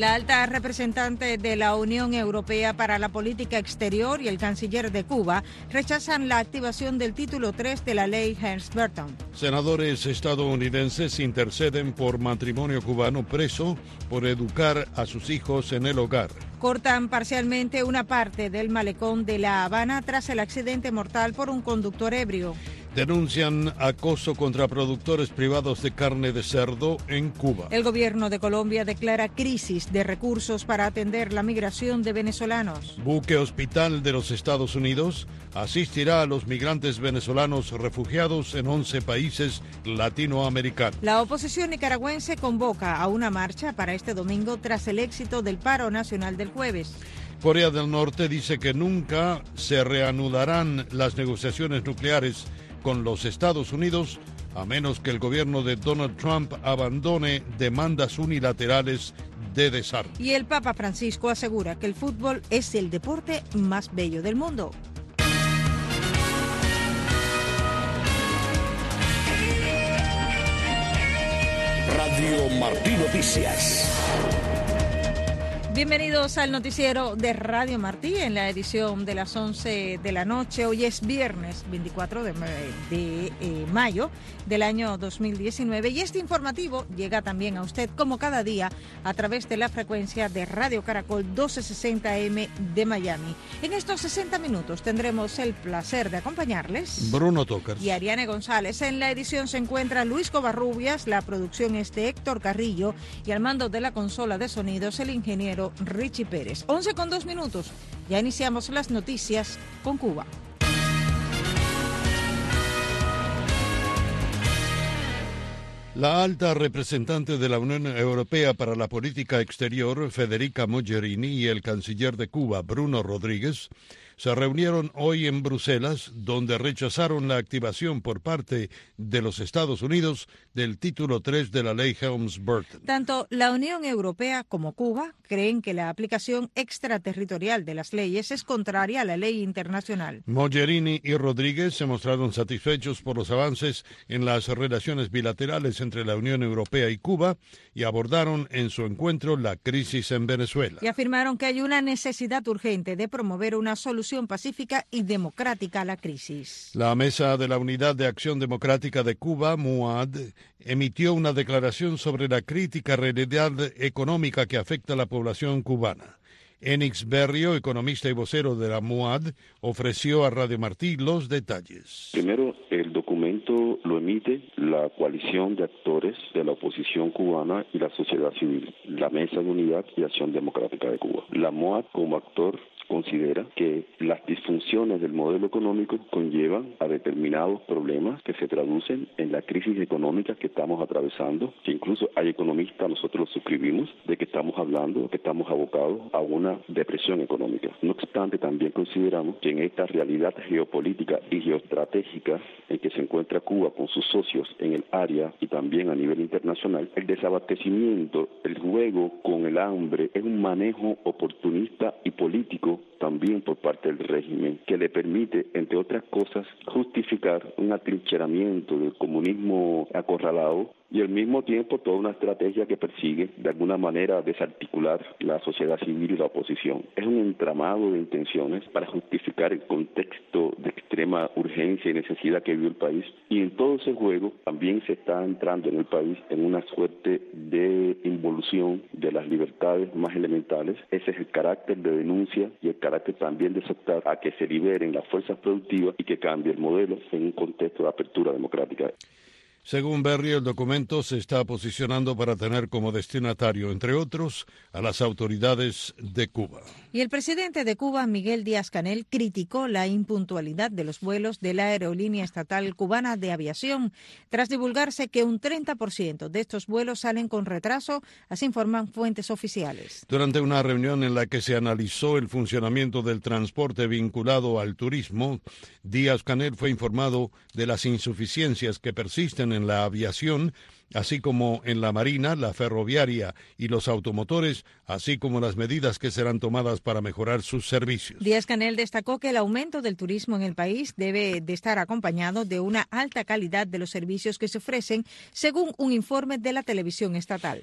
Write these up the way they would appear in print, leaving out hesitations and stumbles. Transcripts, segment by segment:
La alta representante de la Unión Europea para la Política Exterior y el canciller de Cuba rechazan la activación del título 3 de la ley Helms-Burton. Senadores estadounidenses interceden por matrimonio cubano preso por educar a sus hijos en el hogar. Cortan parcialmente una parte del malecón de La Habana tras el accidente mortal por un conductor ebrio. Denuncian acoso contra productores privados de carne de cerdo en Cuba. El gobierno de Colombia declara crisis de recursos para atender la migración de venezolanos. Buque hospital de los Estados Unidos asistirá a los migrantes venezolanos refugiados en 11 países latinoamericanos. La oposición nicaragüense convoca a una marcha para este domingo tras el éxito del paro nacional del jueves. Corea del Norte dice que nunca se reanudarán las negociaciones nucleares con los Estados Unidos, a menos que el gobierno de Donald Trump abandone demandas unilaterales de desarme. Y el Papa Francisco asegura que el fútbol es el deporte más bello del mundo. Radio Martí Noticias. Bienvenidos al noticiero de Radio Martí en la edición de las 11 de la noche. Hoy es viernes 24 de mayo del año 2019 y este informativo llega también a usted como cada día a través de la frecuencia de Radio Caracol 1260M de Miami. En estos 60 minutos tendremos el placer de acompañarles Bruno Tócar y Ariane González. En la edición se encuentra Luis Covarrubias, la producción es de Héctor Carrillo y al mando de la consola de sonidos el ingeniero Richie Pérez. 11:02. Ya iniciamos las noticias con Cuba. La alta representante de la Unión Europea para la Política Exterior, Federica Mogherini, y el canciller de Cuba, Bruno Rodríguez, se reunieron hoy en Bruselas, donde rechazaron la activación por parte de los Estados Unidos del título 3 de la ley Helms-Burton. Tanto la Unión Europea como Cuba creen que la aplicación extraterritorial de las leyes es contraria a la ley internacional. Mogherini y Rodríguez se mostraron satisfechos por los avances en las relaciones bilaterales entre la Unión Europea y Cuba y abordaron en su encuentro la crisis en Venezuela. Y afirmaron que hay una necesidad urgente de promover una solución pacífica y democrática a la crisis. La Mesa de la Unidad de Acción Democrática de Cuba, MUAD, emitió una declaración sobre la crítica realidad económica que afecta a la población cubana. Enix Berrio, economista y vocero de la MUAD, ofreció a Radio Martí los detalles. Primero, el documento lo emite la coalición de actores de la oposición cubana y la sociedad civil, la Mesa de Unidad y Acción Democrática de Cuba. La MUAD, como actor, considera que las disfunciones del modelo económico conllevan a determinados problemas que se traducen en la crisis económica que estamos atravesando, que incluso hay economistas, nosotros suscribimos, de que estamos hablando, que estamos abocados a una depresión económica. No obstante, también consideramos que en esta realidad geopolítica y geoestratégica en que se encuentra Cuba con sus socios en el área y también a nivel internacional, el desabastecimiento, el juego con el hambre es un manejo oportunista y político también por parte del régimen, que le permite, entre otras cosas, justificar un atrincheramiento del comunismo acorralado y al mismo tiempo toda una estrategia que persigue de alguna manera desarticular la sociedad civil y la oposición. Es un entramado de intenciones para justificar el contexto de extrema urgencia y necesidad que vive el país, y en todo ese juego también se está entrando en el país en una suerte de involución de las libertades más elementales. Ese es el carácter de denuncia y el carácter también de aceptar a que se liberen las fuerzas productivas y que cambie el modelo en un contexto de apertura democrática. Según Berrio, el documento se está posicionando para tener como destinatario, entre otros, a las autoridades de Cuba. Y el presidente de Cuba, Miguel Díaz-Canel, criticó la impuntualidad de los vuelos de la aerolínea estatal cubana de aviación, tras divulgarse que un 30% de estos vuelos salen con retraso, así informan fuentes oficiales. Durante una reunión en la que se analizó el funcionamiento del transporte vinculado al turismo, Díaz-Canel fue informado de las insuficiencias que persisten en la aviación, así como en la marina, la ferroviaria y los automotores, así como las medidas que serán tomadas para mejorar sus servicios. Díaz-Canel destacó que el aumento del turismo en el país debe de estar acompañado de una alta calidad de los servicios que se ofrecen, según un informe de la televisión estatal.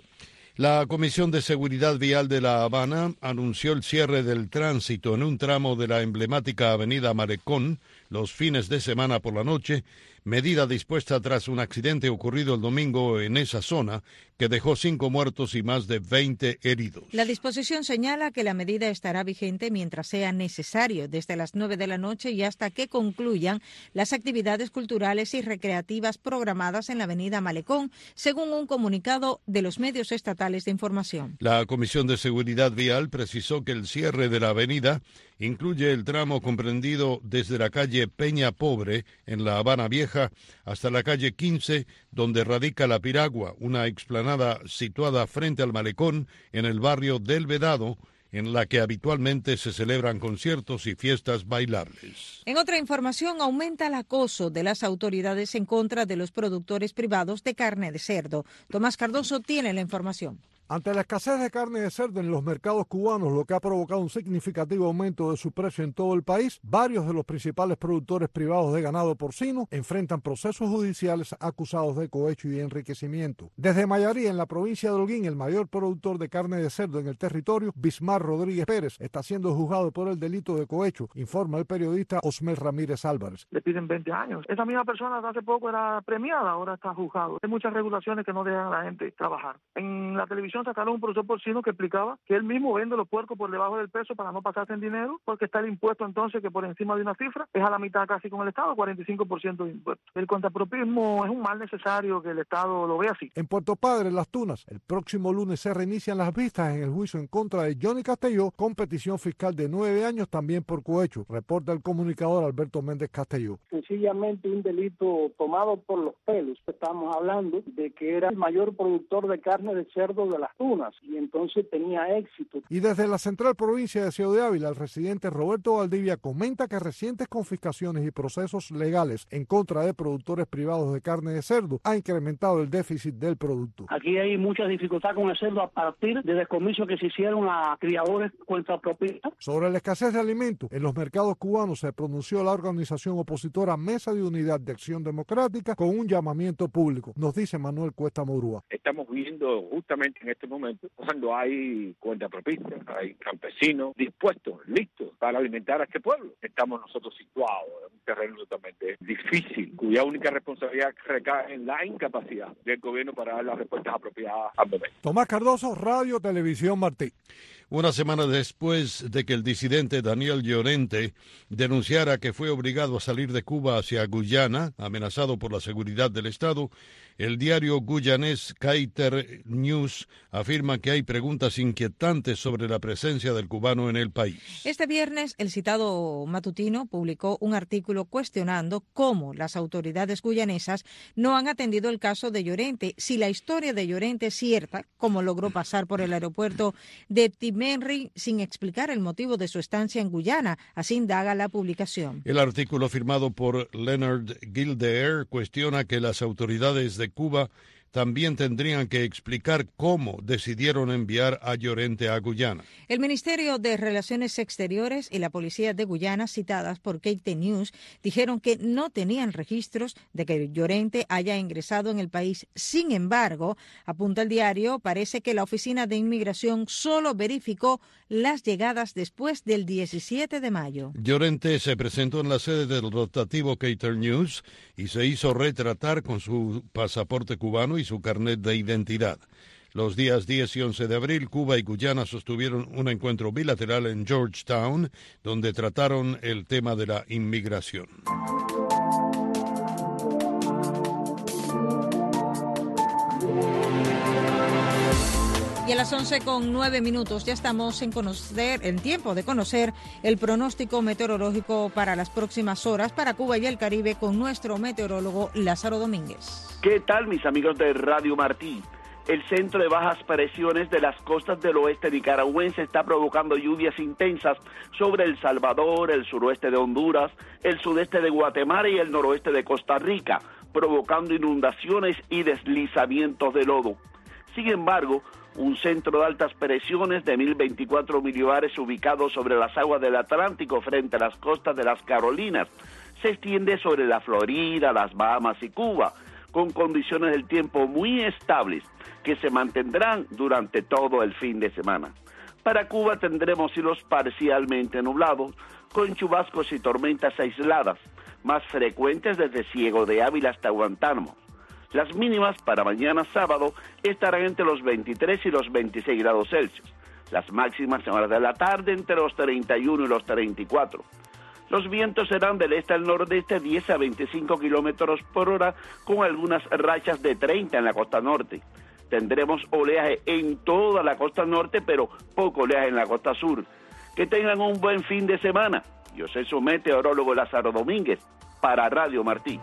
La Comisión de Seguridad Vial de La Habana anunció el cierre del tránsito en un tramo de la emblemática avenida Malecón los fines de semana por la noche, medida dispuesta tras un accidente ocurrido el domingo en esa zona que dejó 5 muertos y más de 20 heridos. La disposición señala que la medida estará vigente mientras sea necesario, desde las 9 de la noche y hasta que concluyan las actividades culturales y recreativas programadas en la avenida Malecón, según un comunicado de los medios estatales de información. La Comisión de Seguridad Vial precisó que el cierre de la avenida incluye el tramo comprendido desde la calle Peña Pobre en La Habana Vieja hasta la calle 15, donde radica La Piragua, una explanada situada frente al malecón en el barrio del Vedado, en la que habitualmente se celebran conciertos y fiestas bailables. En otra información, aumenta el acoso de las autoridades en contra de los productores privados de carne de cerdo. Tomás Cardoso tiene la información. Ante la escasez de carne de cerdo en los mercados cubanos, lo que ha provocado un significativo aumento de su precio en todo el país, varios de los principales productores privados de ganado porcino enfrentan procesos judiciales acusados de cohecho y enriquecimiento. Desde Mayarí, en la provincia de Holguín, el mayor productor de carne de cerdo en el territorio, Bismar Rodríguez Pérez, está siendo juzgado por el delito de cohecho, informa el periodista Osmel Ramírez Álvarez. Le piden 20 años. Esa misma persona hace poco era premiada, ahora está juzgado. Hay muchas regulaciones que no dejan a la gente trabajar. En la televisión sacaron un profesor porcino que explicaba que él mismo vende los puercos por debajo del peso para no pasarse en dinero, porque está el impuesto entonces que por encima de una cifra es a la mitad casi con el Estado, 45% de impuesto. El contrapropismo es un mal necesario que el Estado lo vea así. En Puerto Padre, Las Tunas, el próximo lunes se reinician las vistas en el juicio en contra de Johnny Castelló, con petición fiscal de 9 años también por cohecho, reporta el comunicador Alberto Méndez Castelló. Sencillamente un delito tomado por los pelos. Estamos hablando de que era el mayor productor de carne de cerdo de Las Tunas y entonces tenía éxito. Y desde la central provincia de Ciudad de Ávila, el residente Roberto Valdivia comenta que recientes confiscaciones y procesos legales en contra de productores privados de carne de cerdo ha incrementado el déficit del producto. Aquí hay mucha dificultad con el cerdo a partir de decomisos que se hicieron a criadores cuentapropistas. Sobre la escasez de alimentos en los mercados cubanos se pronunció la organización opositora Mesa de Unidad de Acción Democrática con un llamamiento público, nos dice Manuel Cuesta Morúa. Estamos viendo justamente en este momento cuando hay cuentapropistas, hay campesinos dispuestos, listos para alimentar a este pueblo. Estamos nosotros situados en un terreno totalmente difícil, cuya única responsabilidad recae en la incapacidad del gobierno para dar las respuestas apropiadas al momento. Tomás Cardoso, Radio Televisión Martí. Una semana después de que el disidente Daniel Llorente denunciara que fue obligado a salir de Cuba hacia Guyana, amenazado por la seguridad del Estado, el diario guyanés Kaiter News afirma que hay preguntas inquietantes sobre la presencia del cubano en el país. Este viernes, el citado matutino publicó un artículo cuestionando cómo las autoridades guyanesas no han atendido el caso de Llorente, si la historia de Llorente es cierta, cómo logró pasar por el aeropuerto de Timenri sin explicar el motivo de su estancia en Guyana, así indaga la publicación. El artículo firmado por Leonard Gilder cuestiona que las autoridades de Cuba también tendrían que explicar cómo decidieron enviar a Llorente a Guyana. El Ministerio de Relaciones Exteriores y la Policía de Guyana, citadas por KT News, dijeron que no tenían registros de que Llorente haya ingresado en el país. Sin embargo, apunta el diario, parece que la Oficina de Inmigración solo verificó las llegadas después del 17 de mayo. Llorente se presentó en la sede del rotativo Kaiter News y se hizo retratar con su pasaporte cubano y su carnet de identidad. Los días 10 y 11 de abril, Cuba y Guyana sostuvieron un encuentro bilateral en Georgetown, donde trataron el tema de la inmigración. Y a las 11:09 ya estamos en tiempo de conocer el pronóstico meteorológico para las próximas horas para Cuba y el Caribe con nuestro meteorólogo Lázaro Domínguez. ¿Qué tal, mis amigos de Radio Martí? El centro de bajas presiones de las costas del oeste nicaragüense está provocando lluvias intensas sobre El Salvador, el suroeste de Honduras, el sudeste de Guatemala y el noroeste de Costa Rica, provocando inundaciones y deslizamientos de lodo. Sin embargo, un centro de altas presiones de 1024 milibares ubicado sobre las aguas del Atlántico frente a las costas de las Carolinas se extiende sobre la Florida, las Bahamas y Cuba, con condiciones del tiempo muy estables que se mantendrán durante todo el fin de semana. Para Cuba tendremos cielos parcialmente nublados, con chubascos y tormentas aisladas, más frecuentes desde Ciego de Ávila hasta Guantánamo. Las mínimas para mañana sábado estarán entre los 23 y los 26 grados Celsius. Las máximas en horas de la tarde entre los 31 y los 34. Los vientos serán del este al nordeste 10 a 25 kilómetros por hora, con algunas rachas de 30 en la costa norte. Tendremos oleaje en toda la costa norte, pero poco oleaje en la costa sur. Que tengan un buen fin de semana. Yo soy su meteorólogo Lázaro Domínguez, para Radio Martí.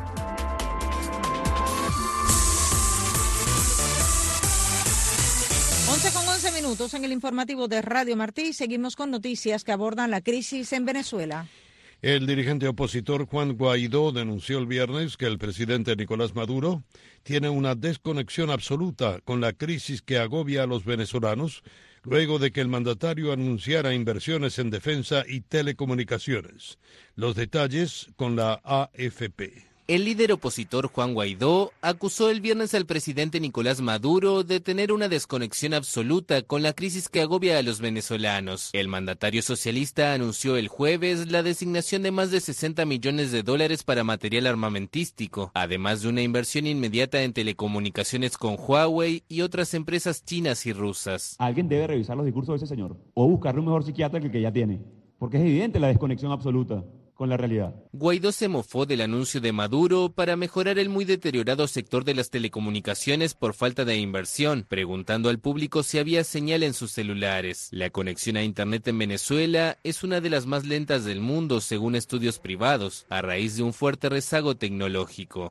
11:11 minutos en el informativo de Radio Martí. Seguimos con noticias que abordan la crisis en Venezuela. El dirigente opositor Juan Guaidó denunció el viernes que el presidente Nicolás Maduro tiene una desconexión absoluta con la crisis que agobia a los venezolanos, luego de que el mandatario anunciara inversiones en defensa y telecomunicaciones. Los detalles con la AFP. El líder opositor Juan Guaidó acusó el viernes al presidente Nicolás Maduro de tener una desconexión absoluta con la crisis que agobia a los venezolanos. El mandatario socialista anunció el jueves la designación de más de $60 millones para material armamentístico, además de una inversión inmediata en telecomunicaciones con Huawei y otras empresas chinas y rusas. Alguien debe revisar los discursos de ese señor o buscarle un mejor psiquiatra que el que ya tiene, porque es evidente la desconexión absoluta con la realidad. Guaidó se mofó del anuncio de Maduro para mejorar el muy deteriorado sector de las telecomunicaciones por falta de inversión, preguntando al público si había señal en sus celulares. La conexión a Internet en Venezuela es una de las más lentas del mundo, según estudios privados, a raíz de un fuerte rezago tecnológico.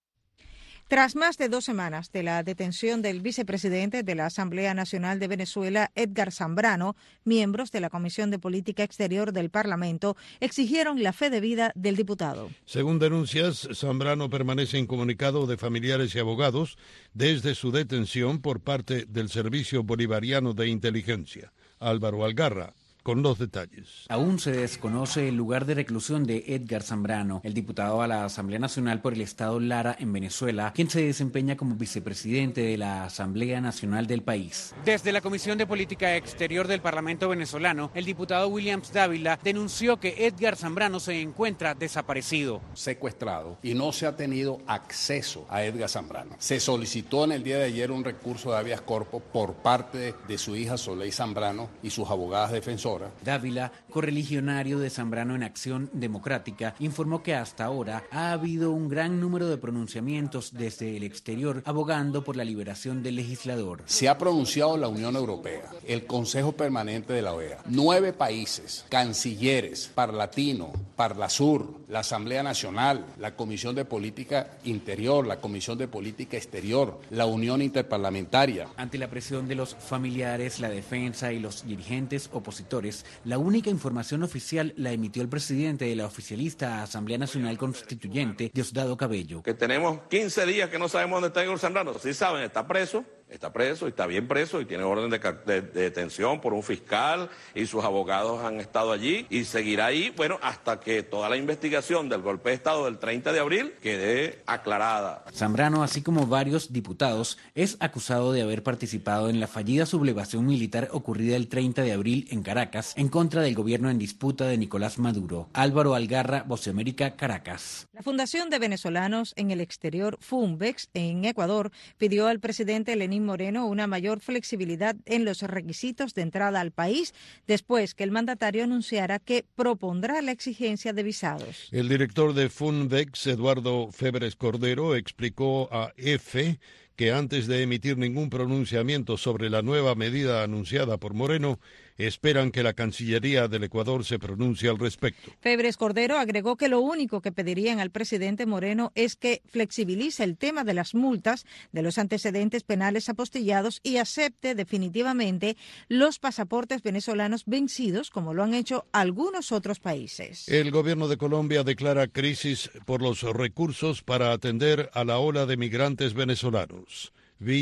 Tras más de 2 semanas de la detención del vicepresidente de la Asamblea Nacional de Venezuela, Edgar Zambrano, miembros de la Comisión de Política Exterior del Parlamento exigieron la fe debida del diputado. Según denuncias, Zambrano permanece incomunicado de familiares y abogados desde su detención por parte del Servicio Bolivariano de Inteligencia. Álvaro Algarra, con los detalles. Aún se desconoce el lugar de reclusión de Edgar Zambrano, el diputado a la Asamblea Nacional por el Estado Lara en Venezuela, quien se desempeña como vicepresidente de la Asamblea Nacional del país. Desde la Comisión de Política Exterior del Parlamento venezolano, el diputado Williams Dávila denunció que Edgar Zambrano se encuentra desaparecido. Secuestrado y no se ha tenido acceso a Edgar Zambrano. Se solicitó en el día de ayer un recurso de habeas corpus por parte de su hija Soleil Zambrano y sus abogadas defensoras. Dávila, correligionario de Zambrano en Acción Democrática, informó que hasta ahora ha habido un gran número de pronunciamientos desde el exterior abogando por la liberación del legislador. Se ha pronunciado la Unión Europea, el Consejo Permanente de la OEA, 9 países, cancilleres, Parlatino, Parlasur, la Asamblea Nacional, la Comisión de Política Interior, la Comisión de Política Exterior, la Unión Interparlamentaria. Ante la presión de los familiares, la defensa y los dirigentes opositores, la única información oficial la emitió el presidente de la oficialista Asamblea Nacional Constituyente, Diosdado Cabello. Que tenemos 15 días que no sabemos dónde está Edgar Zambrano. Sí saben, está preso y está bien preso y tiene orden de detención por un fiscal y sus abogados han estado allí y seguirá ahí, bueno, hasta que toda la investigación del golpe de Estado del 30 de abril quede aclarada. Zambrano, así como varios diputados, es acusado de haber participado en la fallida sublevación militar ocurrida el 30 de abril en Caracas, en contra del gobierno en disputa de Nicolás Maduro. Álvaro Algarra, Voz de América, Caracas. La Fundación de Venezolanos en el Exterior, FUNVEX, en Ecuador, pidió al presidente Lenín Moreno una mayor flexibilidad en los requisitos de entrada al país, después que el mandatario anunciara que propondrá la exigencia de visados. El director de FUNVEX, Eduardo Febres Cordero, explicó a EFE que antes de emitir ningún pronunciamiento sobre la nueva medida anunciada por Moreno, esperan que la Cancillería del Ecuador se pronuncie al respecto. Febres Cordero agregó que lo único que pedirían al presidente Moreno es que flexibilice el tema de las multas, de los antecedentes penales apostillados y acepte definitivamente los pasaportes venezolanos vencidos, como lo han hecho algunos otros países. El gobierno de Colombia declara crisis por los recursos para atender a la ola de migrantes venezolanos.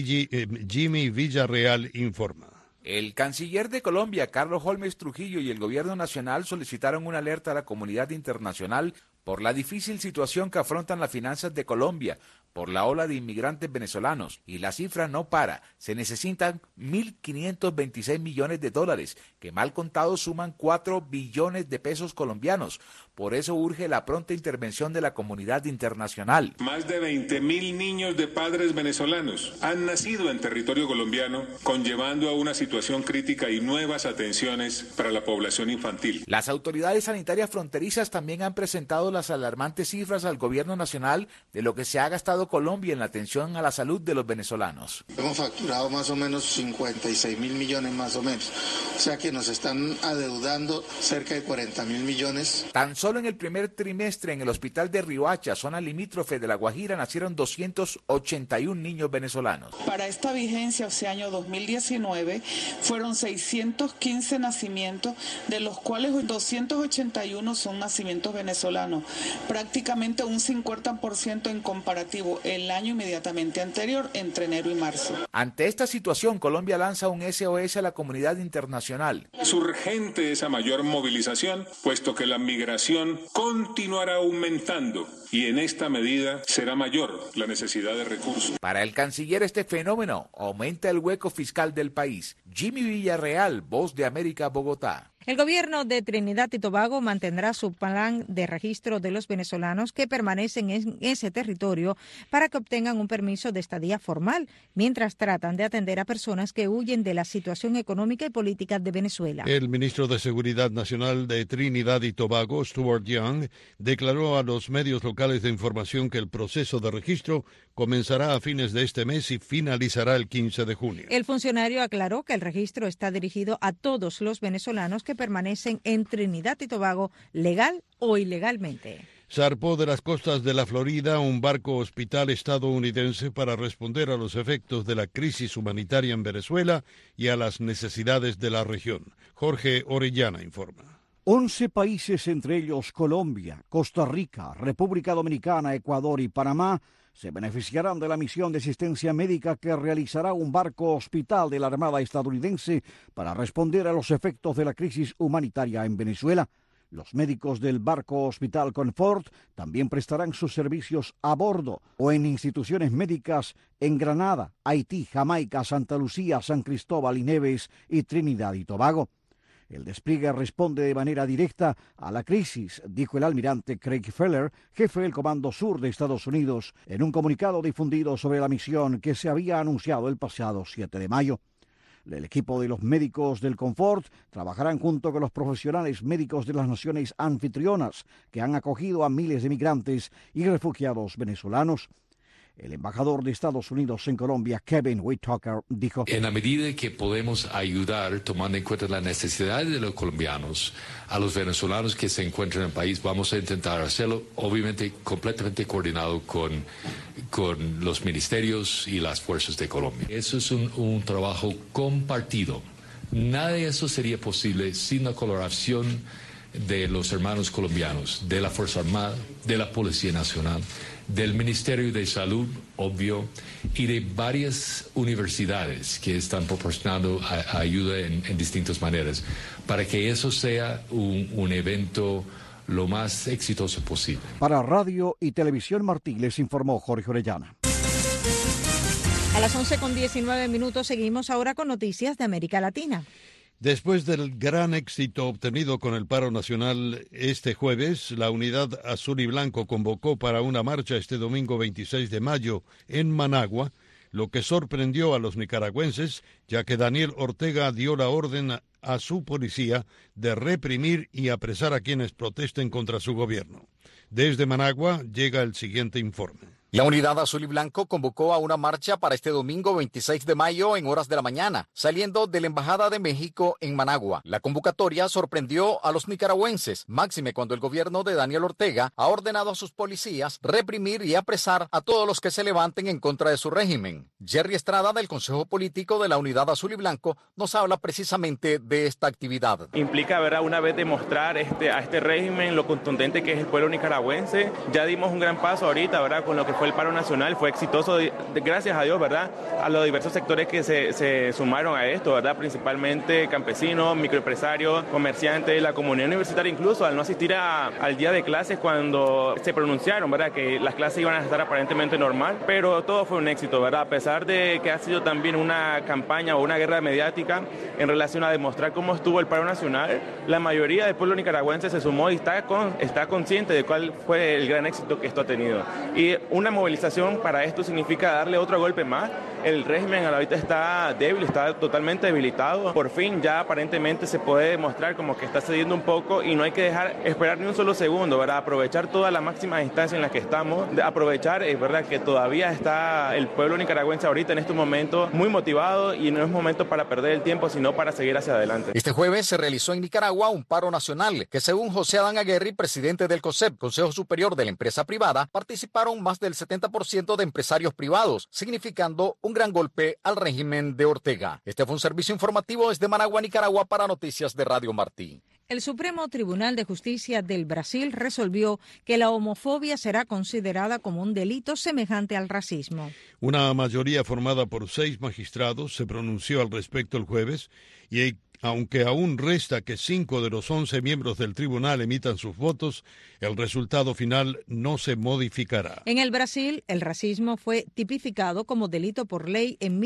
Jimmy Villarreal informa. El canciller de Colombia, Carlos Holmes Trujillo, y el gobierno nacional solicitaron una alerta a la comunidad internacional por la difícil situación que afrontan las finanzas de Colombia, por la ola de inmigrantes venezolanos y la cifra no para. Se necesitan 1.526 millones de dólares, que mal contados suman 4 billones de pesos colombianos. Por eso urge la pronta intervención de la comunidad internacional. Más de 20.000 niños de padres venezolanos han nacido en territorio colombiano, conllevando a una situación crítica y nuevas atenciones para la población infantil. Las autoridades sanitarias fronterizas también han presentado las alarmantes cifras al gobierno nacional de lo que se ha gastado Colombia en la atención a la salud de los venezolanos. Hemos facturado más o menos 56.000 millones más o menos, o sea que nos están adeudando cerca de 40.000 millones. Tan solo en el primer trimestre en el hospital de Riohacha, zona limítrofe de La Guajira, nacieron 281 niños venezolanos. Para esta vigencia, o sea, año 2019, fueron 615 nacimientos, de los cuales 281 son nacimientos venezolanos, prácticamente un 50% en comparativo el año inmediatamente anterior, entre enero y marzo. Ante esta situación, Colombia lanza un SOS a la comunidad internacional. Es urgente esa mayor movilización, puesto que la migración continuará aumentando y en esta medida será mayor la necesidad de recursos. Para el canciller, este fenómeno aumenta el hueco fiscal del país. Jimmy Villarreal, Voz de América, Bogotá. El gobierno de Trinidad y Tobago mantendrá su plan de registro de los venezolanos que permanecen en ese territorio para que obtengan un permiso de estadía formal, mientras tratan de atender a personas que huyen de la situación económica y política de Venezuela. El ministro de Seguridad Nacional de Trinidad y Tobago, Stuart Young, declaró a los medios locales de información que el proceso de registro comenzará a fines de este mes y finalizará el 15 de junio. El funcionario aclaró que el registro está dirigido a todos los venezolanos que permanecen en Trinidad y Tobago, legal o ilegalmente. Zarpó de las costas de la Florida un barco hospital estadounidense para responder a los efectos de la crisis humanitaria en Venezuela y a las necesidades de la región. Jorge Orellana informa. 11 países, entre ellos Colombia, Costa Rica, República Dominicana, Ecuador y Panamá, se beneficiarán de la misión de asistencia médica que realizará un barco hospital de la Armada estadounidense para responder a los efectos de la crisis humanitaria en Venezuela. Los médicos del barco hospital Comfort también prestarán sus servicios a bordo o en instituciones médicas en Granada, Haití, Jamaica, Santa Lucía, San Cristóbal y Neves y Trinidad y Tobago. El despliegue responde de manera directa a la crisis, dijo el almirante Craig Feller, jefe del Comando Sur de Estados Unidos, en un comunicado difundido sobre la misión que se había anunciado el pasado 7 de mayo. El equipo de los médicos del Comfort trabajarán junto con los profesionales médicos de las naciones anfitrionas que han acogido a miles de migrantes y refugiados venezolanos. El embajador de Estados Unidos en Colombia, Kevin Whitaker, dijo: en la medida que podemos ayudar, tomando en cuenta las necesidades de los colombianos, a los venezolanos que se encuentran en el país, vamos a intentar hacerlo, obviamente, completamente coordinado con los ministerios y las fuerzas de Colombia. Eso es un trabajo compartido. Nada de eso sería posible sin la colaboración de los hermanos colombianos, de la Fuerza Armada, de la Policía Nacional, del Ministerio de Salud, obvio, y de varias universidades que están proporcionando ayuda en distintas maneras, para que eso sea un evento lo más exitoso posible. Para Radio y Televisión Martí les informó Jorge Orellana. A las 11:19 seguimos ahora con noticias de América Latina. Después del gran éxito obtenido con el paro nacional este jueves, la Unidad Azul y Blanco convocó para una marcha este domingo 26 de mayo en Managua, lo que sorprendió a los nicaragüenses, ya que Daniel Ortega dio la orden a su policía de reprimir y apresar a quienes protesten contra su gobierno. Desde Managua llega el siguiente informe. La Unidad Azul y Blanco convocó a una marcha para este domingo 26 de mayo en horas de la mañana, saliendo de la Embajada de México en Managua. La convocatoria sorprendió a los nicaragüenses, máxime cuando el gobierno de Daniel Ortega ha ordenado a sus policías reprimir y apresar a todos los que se levanten en contra de su régimen. Jerry Estrada, del Consejo Político de la Unidad Azul y Blanco, nos habla precisamente de esta actividad. Implica, ¿verdad?, una vez demostrar a este régimen lo contundente que es el pueblo nicaragüense. Ya dimos un gran paso ahorita, ¿verdad?, con lo que fue el paro nacional fue exitoso, gracias a Dios, ¿verdad? A los diversos sectores que se sumaron a esto, ¿verdad? Principalmente campesinos, microempresarios, comerciantes, la comunidad universitaria, incluso al no asistir al día de clases cuando se pronunciaron, ¿verdad? Que las clases iban a estar aparentemente normal, pero todo fue un éxito, ¿verdad? A pesar de que ha sido también una campaña o una guerra mediática en relación a demostrar cómo estuvo el paro nacional, la mayoría del pueblo nicaragüense se sumó y está consciente de cuál fue el gran éxito que esto ha tenido. Y una movilización para esto significa darle otro golpe más. El régimen ahorita está débil, está totalmente debilitado. Por fin ya aparentemente se puede demostrar como que está cediendo un poco y no hay que dejar esperar ni un solo segundo, ¿verdad? Aprovechar todas las máximas instancias en las que estamos, aprovechar, es verdad que todavía está el pueblo nicaragüense ahorita en estos momentos muy motivado y no es momento para perder el tiempo, sino para seguir hacia adelante. Este jueves se realizó en Nicaragua un paro nacional que, según José Adán Aguirre, presidente del COSEP, Consejo Superior de la Empresa Privada, participaron más del 70% de empresarios privados, significando un gran golpe al régimen de Ortega. Este fue un servicio informativo desde Managua, Nicaragua, para Noticias de Radio Martí. El Supremo Tribunal de Justicia del Brasil resolvió que la homofobia será considerada como un delito semejante al racismo. Una mayoría formada por 6 magistrados se pronunció al respecto el jueves y aunque aún resta que 5 de los 11 miembros del tribunal emitan sus votos, el resultado final no se modificará. En el Brasil, el racismo fue tipificado como delito por ley en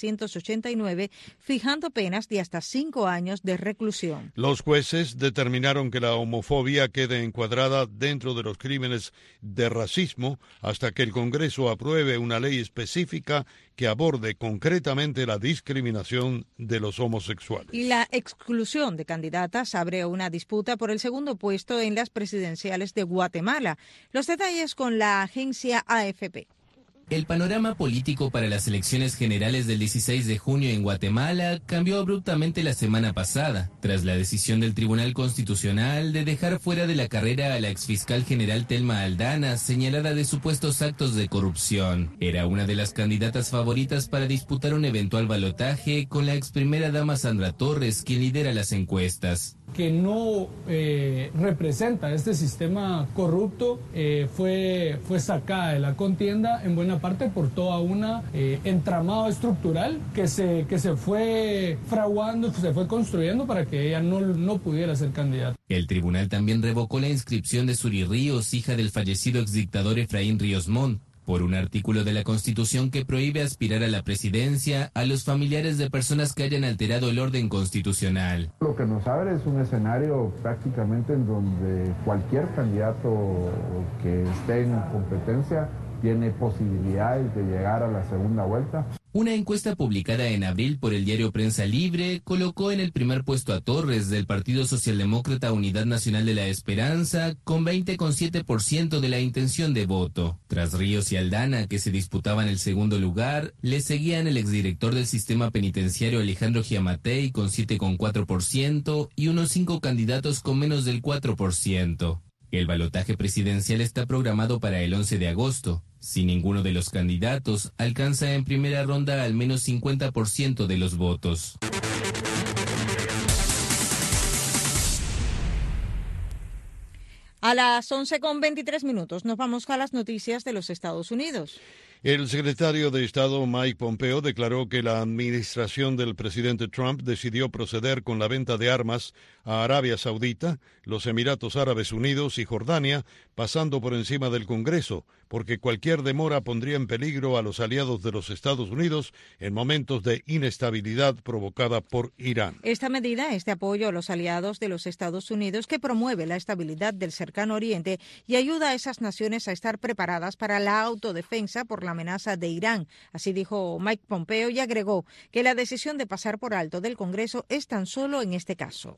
1989, fijando penas de hasta 5 años de reclusión. Los jueces determinaron que la homofobia quede encuadrada dentro de los crímenes de racismo hasta que el Congreso apruebe una ley específica que aborde concretamente la discriminación de los homosexuales. Y la exclusión de candidatas abre una disputa por el segundo puesto en las presidenciales de Guatemala. Los detalles con la agencia AFP. El panorama político para las elecciones generales del 16 de junio en Guatemala cambió abruptamente la semana pasada, tras la decisión del Tribunal Constitucional de dejar fuera de la carrera a la exfiscal general Telma Aldana, señalada de supuestos actos de corrupción. Era una de las candidatas favoritas para disputar un eventual balotaje con la ex primera dama Sandra Torres, quien lidera las encuestas. Que no representa este sistema corrupto, fue sacada de la contienda en buena parte por toda una entramado estructural que se fue fraguando, se fue construyendo para que ella no pudiera ser candidata. El tribunal también revocó la inscripción de Suri Ríos, hija del fallecido exdictador Efraín Ríos Montt, por un artículo de la Constitución que prohíbe aspirar a la presidencia a los familiares de personas que hayan alterado el orden constitucional. Lo que nos abre es un escenario prácticamente en donde cualquier candidato que esté en competencia tiene posibilidades de llegar a la segunda vuelta. Una encuesta publicada en abril por el diario Prensa Libre colocó en el primer puesto a Torres del Partido Socialdemócrata Unidad Nacional de la Esperanza con 20,7% de la intención de voto. Tras Ríos y Aldana, que se disputaban el segundo lugar, le seguían el exdirector del sistema penitenciario Alejandro Giammattei con 7,4% y unos 5 candidatos con menos del 4%. El balotaje presidencial está programado para el 11 de agosto. Si ninguno de los candidatos alcanza en primera ronda al menos 50% de los votos. A las 11:23 nos vamos a las noticias de los Estados Unidos. El secretario de Estado Mike Pompeo declaró que la administración del presidente Trump decidió proceder con la venta de armas a Arabia Saudita, los Emiratos Árabes Unidos y Jordania, pasando por encima del Congreso, porque cualquier demora pondría en peligro a los aliados de los Estados Unidos en momentos de inestabilidad provocada por Irán. Esta medida es de apoyo a los aliados de los Estados Unidos que promueve la estabilidad del Cercano Oriente y ayuda a esas naciones a estar preparadas para la autodefensa por la amenaza de Irán. Así dijo Mike Pompeo y agregó que la decisión de pasar por alto del Congreso es tan solo en este caso.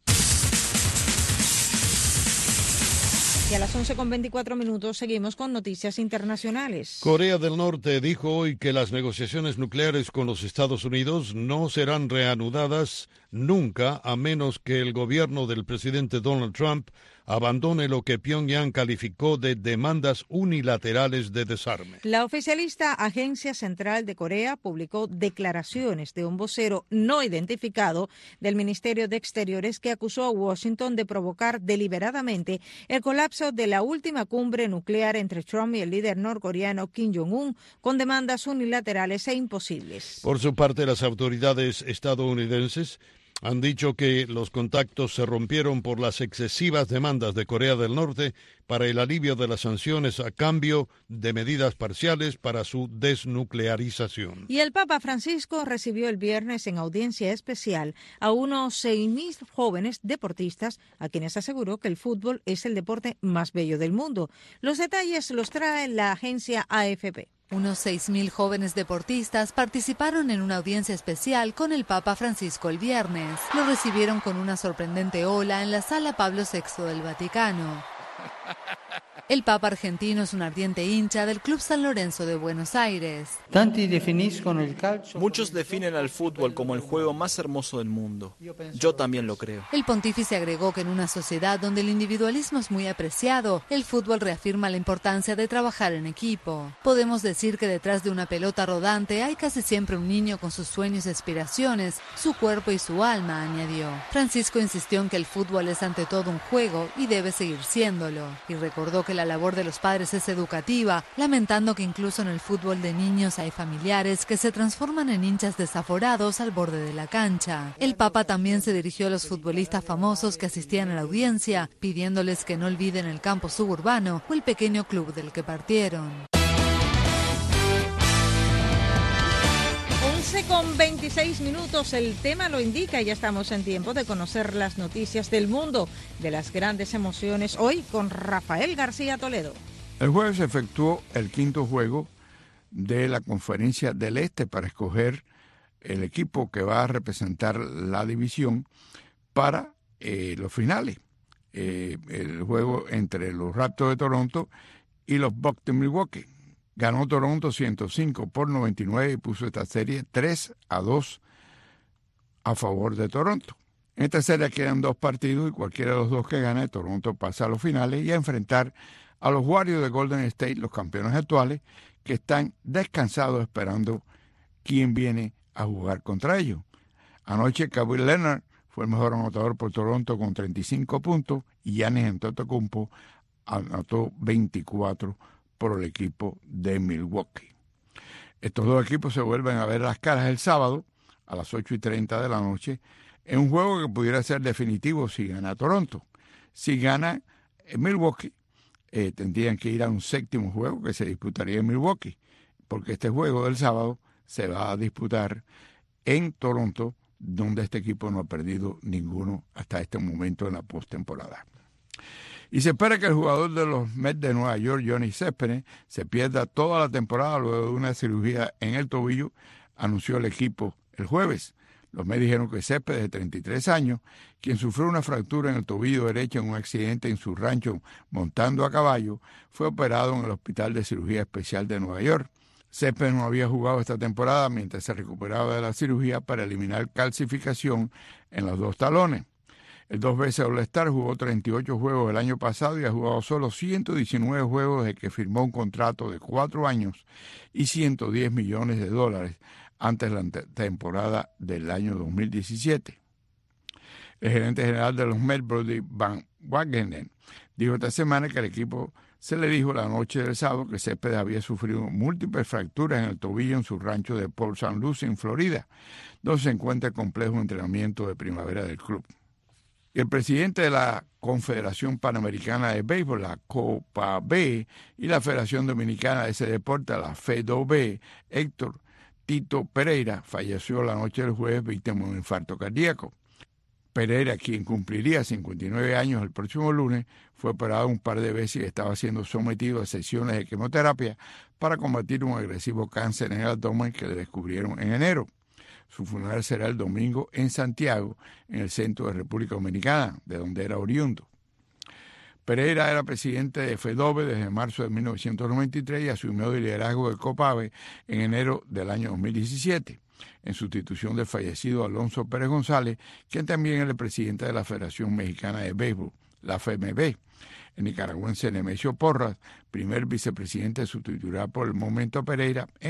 Y a las 11:24 seguimos con noticias internacionales. Corea del Norte dijo hoy que las negociaciones nucleares con los Estados Unidos no serán reanudadas nunca, a menos que el gobierno del presidente Donald Trump abandone lo que Pyongyang calificó de demandas unilaterales de desarme. La oficialista Agencia Central de Corea publicó declaraciones de un vocero no identificado del Ministerio de Exteriores que acusó a Washington de provocar deliberadamente el colapso de la última cumbre nuclear entre Trump y el líder norcoreano Kim Jong-un, con demandas unilaterales e imposibles. Por su parte, las autoridades estadounidenses han dicho que los contactos se rompieron por las excesivas demandas de Corea del Norte para el alivio de las sanciones a cambio de medidas parciales para su desnuclearización. Y el Papa Francisco recibió el viernes en audiencia especial a unos 6.000 jóvenes deportistas a quienes aseguró que el fútbol es el deporte más bello del mundo. Los detalles los trae la agencia AFP. Unos 6.000 jóvenes deportistas participaron en una audiencia especial con el Papa Francisco el viernes. Lo recibieron con una sorprendente ola en la Sala Pablo VI del Vaticano. El Papa argentino es un ardiente hincha del Club San Lorenzo de Buenos Aires. Muchos definen al fútbol como el juego más hermoso del mundo. Yo también lo creo. El pontífice agregó que en una sociedad donde el individualismo es muy apreciado, el fútbol reafirma la importancia de trabajar en equipo. Podemos decir que detrás de una pelota rodante hay casi siempre un niño con sus sueños y aspiraciones, su cuerpo y su alma, añadió. Francisco insistió en que el fútbol es ante todo un juego y debe seguir siéndolo, y recordó que la labor de los padres es educativa, lamentando que incluso en el fútbol de niños hay familiares que se transforman en hinchas desaforados al borde de la cancha. El Papa también se dirigió a los futbolistas famosos que asistían a la audiencia, pidiéndoles que no olviden el campo suburbano o el pequeño club del que partieron. 11:26, el tema lo indica y ya estamos en tiempo de conocer las noticias del mundo, de las grandes emociones, hoy con Rafael García Toledo. El jueves se efectuó el quinto juego de la Conferencia del Este para escoger el equipo que va a representar la división para los finales. El juego entre los Raptors de Toronto y los Bucks de Milwaukee. Ganó Toronto 105-99 y puso esta serie 3-2 a favor de Toronto. En esta serie quedan 2 partidos y cualquiera de los 2 que gane, Toronto pasa a los finales y a enfrentar a los Warriors de Golden State, los campeones actuales, que están descansados esperando quién viene a jugar contra ellos. Anoche Kawhi Leonard fue el mejor anotador por Toronto con 35 puntos y Giannis Antetokounmpo anotó 24 por el equipo de Milwaukee. Estos 2 equipos se vuelven a ver las caras el sábado a las 8:30 de la noche en un juego que pudiera ser definitivo si gana Toronto. Si gana Milwaukee, tendrían que ir a un 7º juego que se disputaría en Milwaukee, porque este juego del sábado se va a disputar en Toronto, donde este equipo no ha perdido ninguno hasta este momento en la postemporada. Y se espera que el jugador de los Mets de Nueva York, Johnny Céspedes, se pierda toda la temporada luego de una cirugía en el tobillo, anunció el equipo el jueves. Los Mets dijeron que Céspedes, de 33 años, quien sufrió una fractura en el tobillo derecho en un accidente en su rancho montando a caballo, fue operado en el Hospital de Cirugía Especial de Nueva York. Céspedes no había jugado esta temporada mientras se recuperaba de la cirugía para eliminar calcificación en los 2 talones. El 2 veces All-Star jugó 38 juegos el año pasado y ha jugado solo 119 juegos desde que firmó un contrato de 4 años y $110 millones antes de la temporada del año 2017. El gerente general de los Mets, Brodie Van Wagenen, dijo esta semana que al equipo se le dijo la noche del sábado que Céspedes había sufrido múltiples fracturas en el tobillo en su rancho de Port St. Lucie, en Florida, donde se encuentra el complejo de entrenamiento de primavera del club. Y el presidente de la Confederación Panamericana de Béisbol, la Copa B, y la Federación Dominicana de ese deporte, la FEDOB, Héctor Tito Pereira, falleció la noche del jueves víctima de un infarto cardíaco. Pereira, quien cumpliría 59 años el próximo lunes, fue operado un par de veces y estaba siendo sometido a sesiones de quimioterapia para combatir un agresivo cáncer en el abdomen que le descubrieron en enero. Su funeral será el domingo en Santiago, en el centro de República Dominicana, de donde era oriundo. Pereira era presidente de FEDOBE desde marzo de 1993 y asumió el liderazgo de COPABE en enero del año 2017. en sustitución del fallecido Alonso Pérez González, quien también es el presidente de la Federación Mexicana de Béisbol, la FMB. El nicaragüense Nemesio Porras, primer vicepresidente, sustituirá por el momento a Pereira